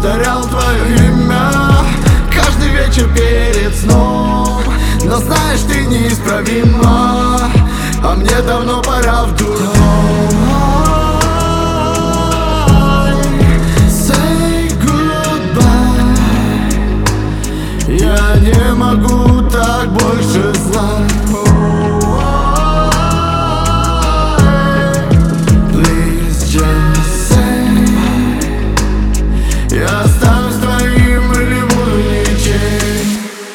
повторял твое имя каждый вечер перед сном. Но знаешь, ты неисправима, а мне давно пора в дурдом. Say goodbye, я не могу так больше знать. Please just say, я останусь твоим или буду ничем.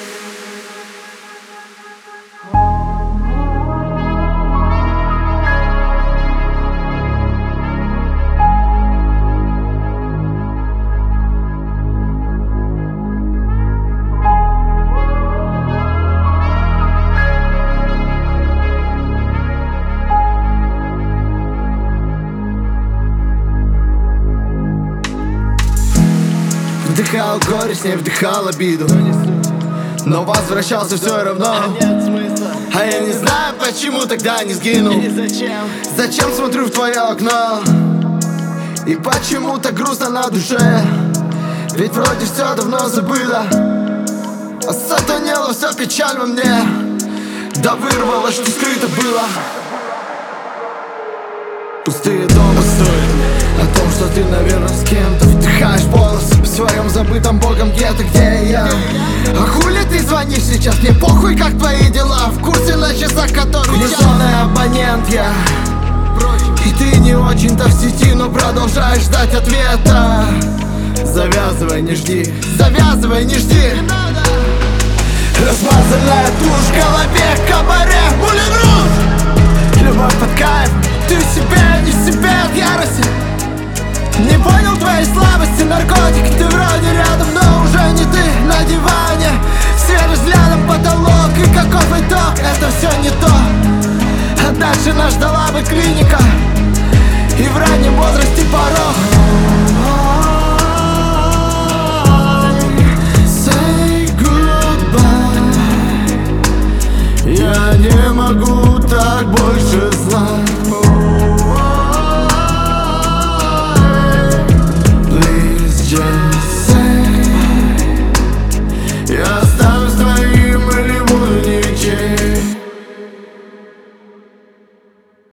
Вдыхал горечь, не вдыхал обиду, но возвращался все равно. А я не знаю, почему тогда не сгинул. Зачем смотрю в твое окно? И почему так грустно на душе? Ведь вроде все давно забыто, а сатанело все печаль во мне. Да вырвало, что скрыто было. Пустые дома стоят о том, что ты, наверное, с кем-то вдыхаешь волосы в своем забытом богом где-то, где я. А хули ты звонишь сейчас? Мне похуй, как твои дела. В курсе на часах, которые внезапный абонент я. И ты не очень-то в сети, но продолжаешь ждать ответа. Завязывай, не жди, завязывай, не жди. Размазанная тушь в голове, кабаре, Мулен Руж. Любовь под кайф, ты себе, не себе от ярости. Не понял твоей слабости, наркотики. Ты вроде рядом, но уже не ты. На диване, сверишь взглядом потолок. И каков итог? Это все не то. А дальше нас ждала бы клиника и в раннем возрасте порог. Say goodbye, я не могу так больше